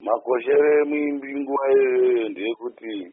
makoshere muimbi nguva iyoyo ndeyekuti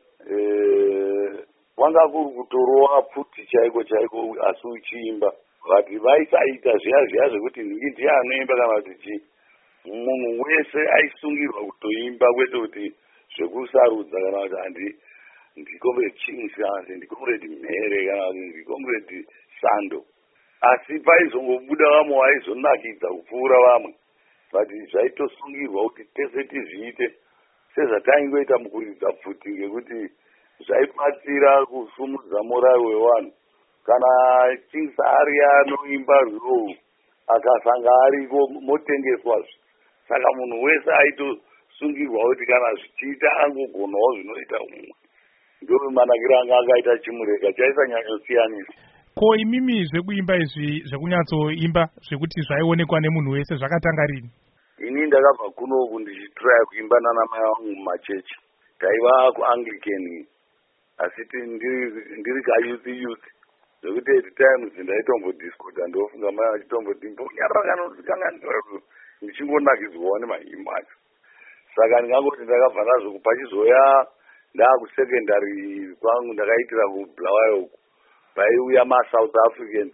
kwanga kuri kutorova pfuti chaiko chaiko asi uchiimba vati vaisaita zviya zvekuti ndiye anoimba kana kuti chii. Munhu wese aisungirwa kutoimba kwete kuti zvekusarudza kana kuti ndikomrade Chingsi, ndikomrade Mhere kana kuti ndikomrade Sando. Asi paizongobuda vamwe vaizonakidza kupfuura vamwe. Vati zvaitosungirwa kuti tese tizviite sezvataingoita mukuridza pfuti ngekuti zvaibatsira kusumudza morali wevanhu. Kana Chingsi ari anoimba rwiyo akasanga ariko motengeswa. Saka munhu wese aitosungirwa kuti kana zvichiita angogonawo zvinoita umwe. Ndo manakiro anga akaita Chimureka chaisanyanyosiyanisa. Ko imimi zvekuimba izvi zvekunyatsoimba zvekuti zvaionekwa nemunhu wese zvakatanga rini? Ini ndakabva kunoku ndichitraya kuimba nana mai vangu mumachechi. Taiva kuAnglican asi ndiri kayuthi zvekuti at times ndaitombodiscuta ndofunga mai vachitomboti mbonyarara kanosikanganira ndichingonakidzwawo nemaimbo acho. Saka ndingangoti ndakabva nazvo pachizoya ndaakusekendari kwangu ndakaitira kuBulawayo uku. Paiuya maSouth Africans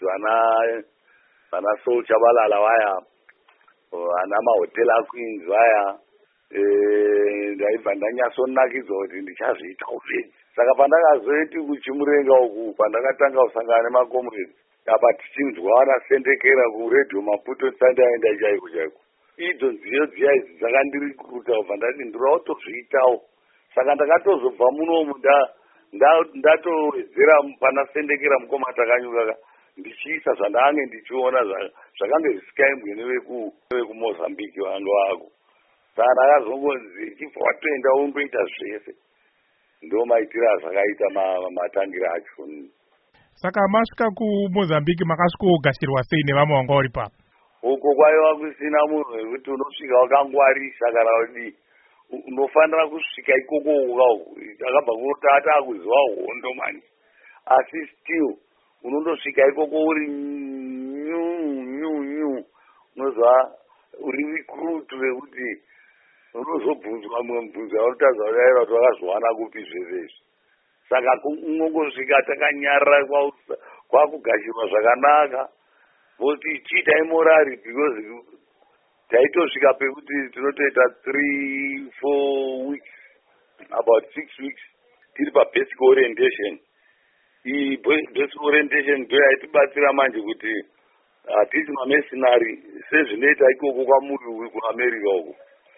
vana Soul Chabalala vaya, vana maHotel Queens vaya, ndaibva ndanyatsonakidzwa kuti ndichazviita upenyu. Saka pandakazoiti kuChimurenga uku pandakatanga kusangana nemakomrades apa tichinzwa vanasendekera kuRadio Maputo Sunday chaiko chaiko. Idzo nziyo dziya idzi dzakandirikuta kubva ndati ndirautozviitawo. Saka ndakatozobva munomu ndatowedzera panasendekera mukoma takanyuka ndichiisa zvandange ndichiona zvakange zvisingaimbwe nevekumozambique vanga vako. Saka ndakazongonzi chibva watoenda undoita zvese. Ndo maitiro azvakaita matangira acho. Saka masvika kuMozambique makasvikogashirwa sei nevamwe vanga vari papo? Uko kwaiva kusina munhu wekuti unosvika wakangwarisa kana kuti unofanira kusvika ikoko ukauku. Akabva kurota akuziva hondo mani. Asi still unondosvika ikoko uri nyu unozwa uri recruit wekuti unozobvunzwa mumwe mubvunzo unotadza kuti aira kuti wakazwana kupi zvese. Saka ungongosvika takanyarara kwakugashirwa zvakanaka. Voti chiitai morari because taitosvika pekuti tinotoita 3-4 weeks, about 6 weeks tiri pabasic orientation. Iyi basic orientation ndo yaitibatsira manje kuti hatisi mamesinari sezvinoita ikoko kwamuri kuAmerica uko.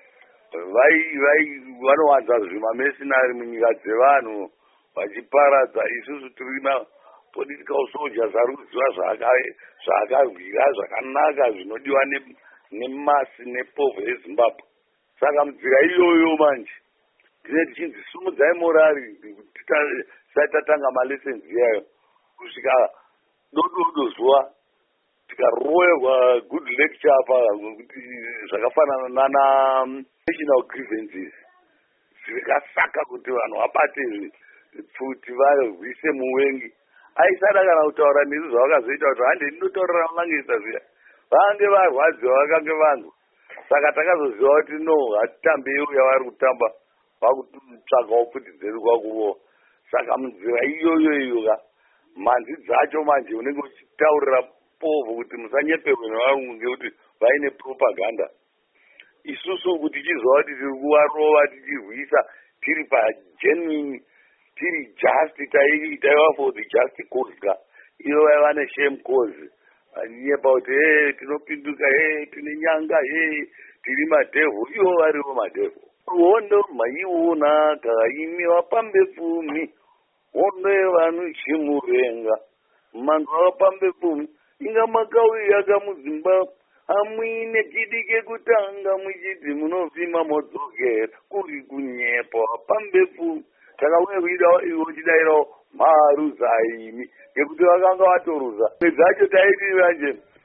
Vanowanza zvimamesinari munyika dzevanhu vachiparadza. Isusu tiri political soldiers ari kuziva zvaakarwira zvakanaka zvinodiwa nemasi nepovho yeZimbabwe. Saka munzira iyoyo manje tine tichinzi sumudzai morari tisati tatanga malessons iyayo kusvika dododo zuva tikaroverwa good lecture apa kuti zvakafanana nana national grievances zvikasaka kuti vanhu vabate pfuti varwise muwengi. Aisada kana kutaura nesu zvavakazoita kuti hande ndinotaurira vangangeisa zviya vange varwadziwa vakange vanhu. Saka takazoziva kuti no hatitambei yavari kutamba vakutsvagawo pfuti dzedu kwakuvo. Saka munzira iyoyo manzi dzacho manje unenge uchitaurira povho kuti musanyeperwe nevarungu ngekuti vaine propaganda. Isusu kuti tichiziva kuti tiri kuvarova tichirwisa tiri pagenuine tiri just taiva for the just cause ka. Iyo vaiva neshame cause. Anyepa kuti tinopinduka tine nyanga tiri madhevhu. Ivo varivo madhevhu. Hondo maiona kaimiwa pambe pfumi. Hondo yevanhu Chimurenga. Mandu wapambe pfumi. Inga makauya kamuZimbabwe. Amuine chidike kutanga muchiti munovhima modzokera. Kuri kunyepa wapambe pfumi. Takauya kuidawo ivo chidairawo maruza imi ngekuti vakanga vatoruza. Pedzacho taiti manje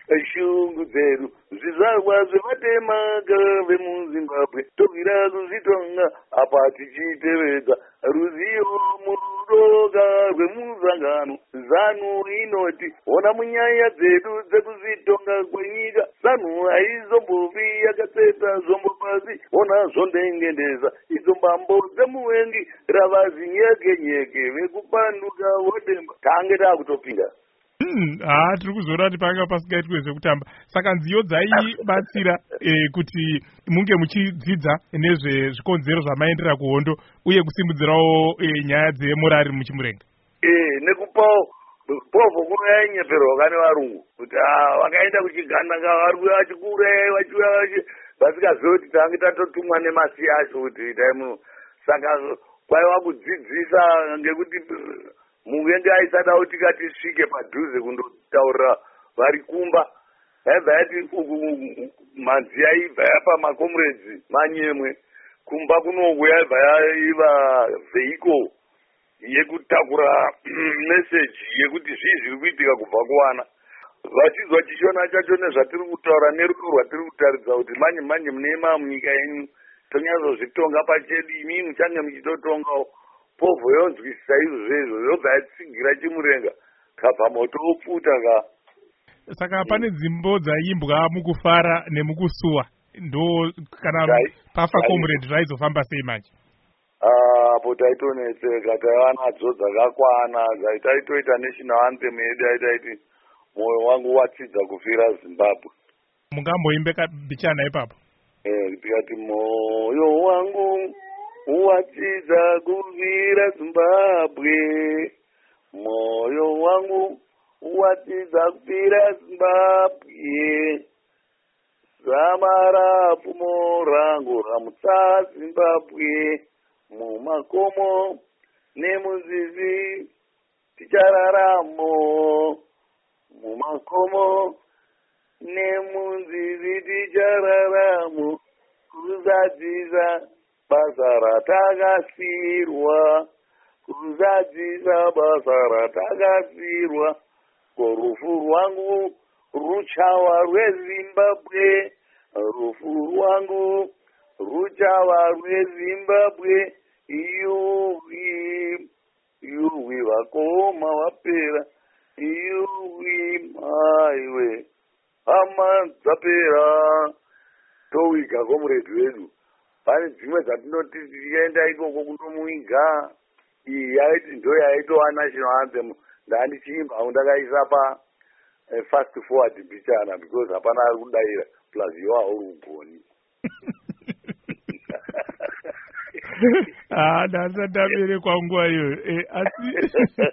shungu dzedu zvizvarwa zvevatemaka vemuzimbabwe tobvira kuzvitonga apa tichitevedza ruzivo murudoga rwemuzangano. Zanu inoti ona munyaya dzedu dzekuzvitonga kwenyika zanu haizombovi yakatseta zvombo pasi ona zvondengendeza idzo mbambo dzemuvengi ravazi nyeke vekupanduka vodemba tange taakutopinda. Tiri kuzoona kuti panga pasingaitwe zvekutamba. Saka nziyo dzaibatsira kuti munge muchidzidza nezvezvikonzero zvamaendera kuhondo uye kusimudzirawo nyaya dzemorari muchimurenga. Nekupawo povho kunoyainyeperwa kane varungu kuti vakaenda kuchigandanga vari vachikura vachiuya vasikazivi kuti tange tatotumwa nemasi acho kuti itai muno. Saka kwaiva kudzidzisa ngekuti muvengi aisada kuti tisvike padhuze kundotaurira vari kumba. Yaibva yati manzi aibva yapa makomrades manyemwe kumba kunongo yaibva yaiva vehicle yekutakura meseji yekuti zviri kuitika kubva kuwana. Vachizwa chishona chacho nezvatiri kutaura nerudo rwatiri kutaridza kuti manje munema munyika yenyu tonyatsozvitonga pachedu imi muchange muchitotongawo. Povho yonzwisisa izvozvo yobva yatsigira chimurenga kabva moto opfuta ka. Saka pane dzimbo dzaimbwa mukufara nemukusuwa ndo kana pafa comrade zvaizofamba sei manje? Apo taitonetseka taiva nadzo dzakakwana taitoita national anthem yedu aitaiti moyo wangu watsidza kufira Zimbabwe. Mungamboimbe kabichana ipapo? Tikati moyo wangu watsidza kufira Zimbabwe, moyo wangu watsidza kufira Zimbabwe, zamara pfumo rangu ramutsa Zimbabwe, mumakomo nemuzizi tichararamo, mumakomo nemuzizi tichararamo, kuzadzisa basa ratakasirwa, kuzadzisa basa ratakasirwa, korufu rwangu ruchawa rweZimbabwe, rufu rwangu ruchawa rweZimbabwe, iuwi vakoma vapera, iuwi maiwe hama dzapera. Towiga komrade wedu pane dzimwe dzatinoti tichienda ikoko kundomuiga iyi yaiti ndo yaitova national anthem. Ndandichiimba ndakaisa pa fast forward bichana because hapana ari kudaira plus iwo hauri kugoni. Ndasatamere nguva iyoyo asi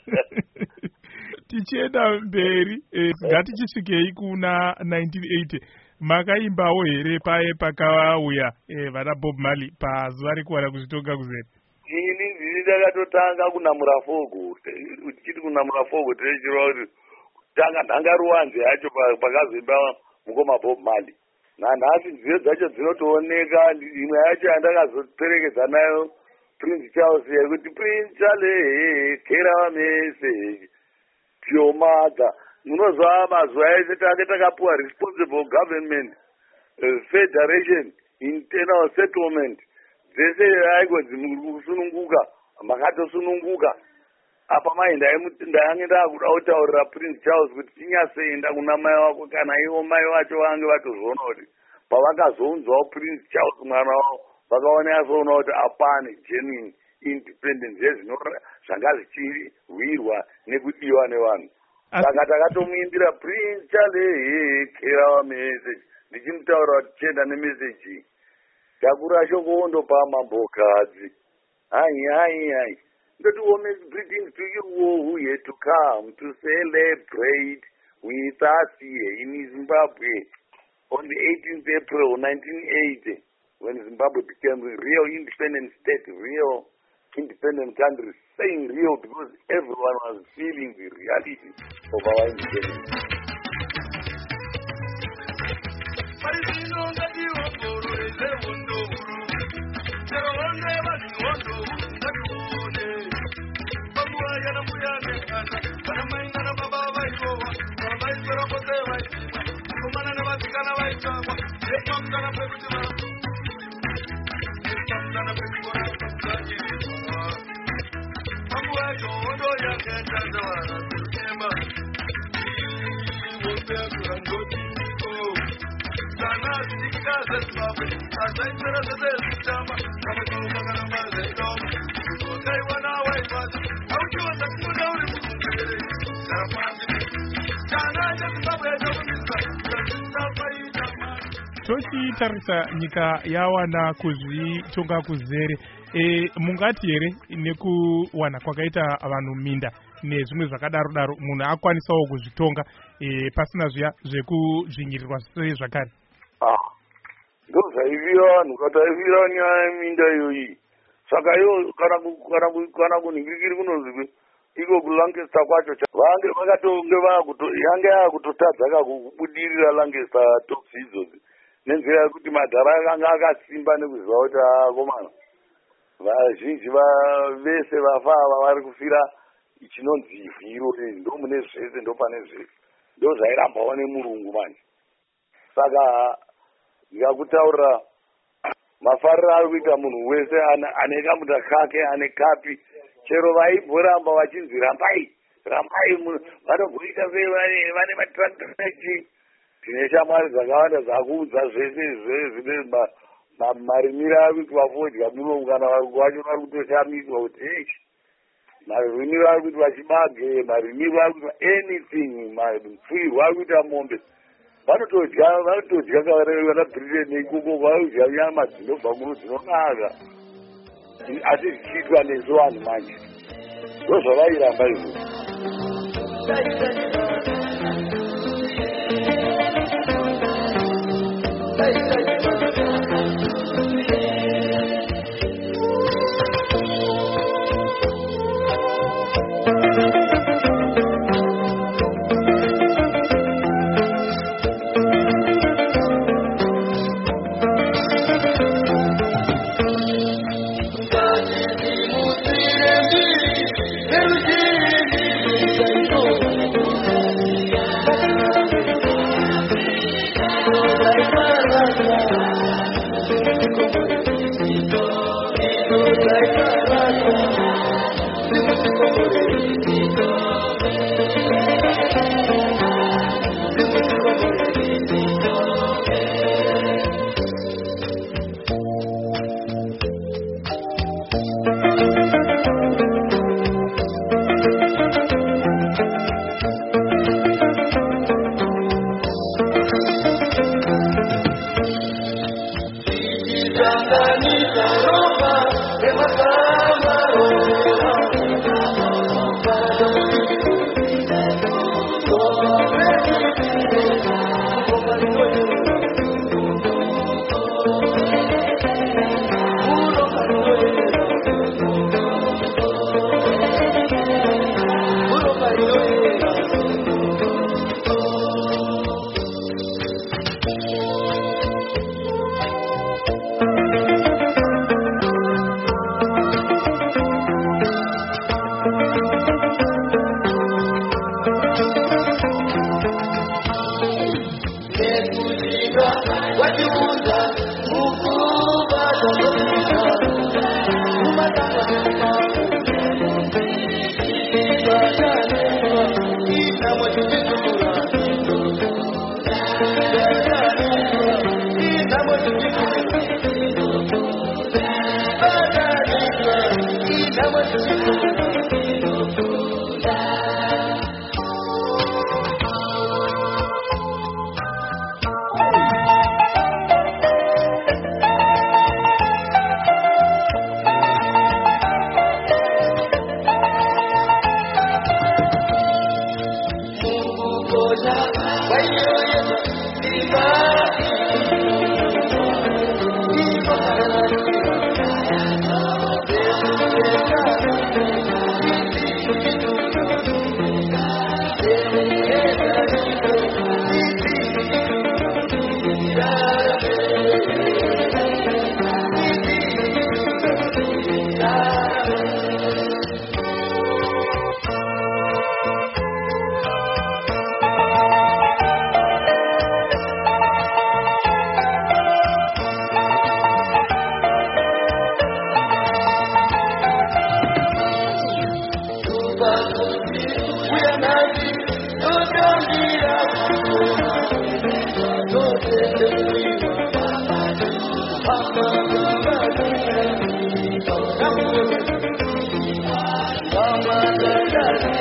tichienda mberi ngatichisvikei kuna 1980 makaimbawo here paye pakauya vana Bob Marley pazuva rekuwana kuzvitonga kuzere? Ini ndini ndakatotanga kunamura fogo. Tichiti kunamura fogo tinechirwa kuti tanga nhangaruwanze yacho pakazoimba mukoma Bob Marley. Nanhasi nziyo dzacho dzinotooneka. Imwe yacho yandakazoperekedza nayo Prince Charles yekuti Prince Charles kera message to mother. Munozwa mazuva ese tange takapuwa responsible government federation internal settlement dzese aigonzi kusununguka makatosununguka. Apa mai ndayange ndakuda kutaurira Prince Charles kuti tinyasoenda kuna mai wako kana ivo mai vacho vange vatozviona kuti pavakazounzwawo Prince Charles mwana wavo vakaona yasoona kuti apane genuine independence zvanga zvichirwirwa nekudiwa nevanhu. Saka takatomuimbira Prince Charles kera message ndichimutaura kuti tichienda nemeseji takura shoko ndopa mambokadzi. Hai ndoti warmest greetings to you who here to come to celebrate with us here in Zimbabwe on the 18th April 1980 when Zimbabwe became a real independent state, real independent country, saying real because everyone was feeling the reality of our independence. tochitarisa nyika yawana kuzvitonga kuzere, mungati here nekuwana kwakaita vanhu minda nezvimwe zvakadaro daro munhu akwanisawo kuzvitonga pasina zviya zvekuzvinyirirwa sezvakare? ndo zvaivira vanhu kataivira nyaya yeminda iyoyi. Saka iyo kana kunhingirikiri kunonzi iko kuLancaster kwacho vange vakatonge yange yakutotadza kakubudirira Lancaster talks idzozi nenzira yekuti madhara anga akasimba nekuziva kuti akomana vazhinji vese vafa ava vari kufira chinonzi ivhiro ndo mune zvese ndo pane zvese ndo zvairambawo nemurungu manje. Saka ndikakutaurira mafariro ari kuita munhu wese ane kamuta kake ane kapi, chero vaimboramba vachinzi rambai vanogurika sei vane matransaction. Tine shamwari dzakawanda dzakuudza zvese zvine marimiro ari kuitwa fodya muno kana vacho vari kutoshamiswa kuti marimiro ari kuitwa chibage, marimiro ari kuitwa anything, mapfuirwo ari kuita mombe vanotodya vanabhirire neikoko vanodya nyama dzinobva muno dzinonaka, asi zvichiitwa nesu vanhu manje ndo zvavairamba izvo.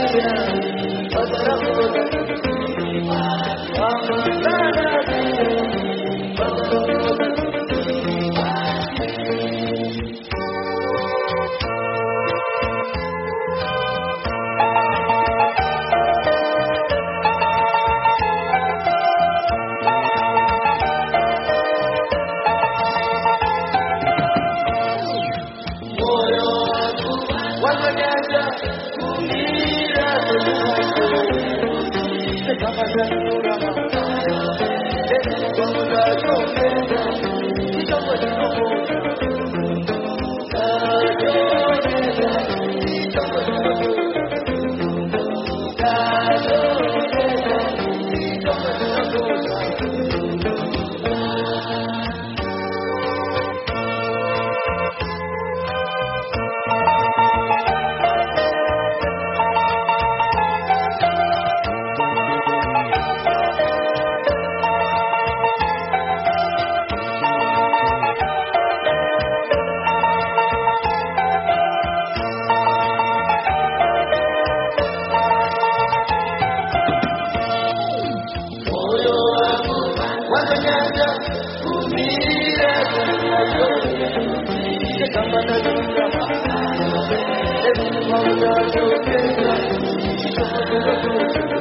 Thank you.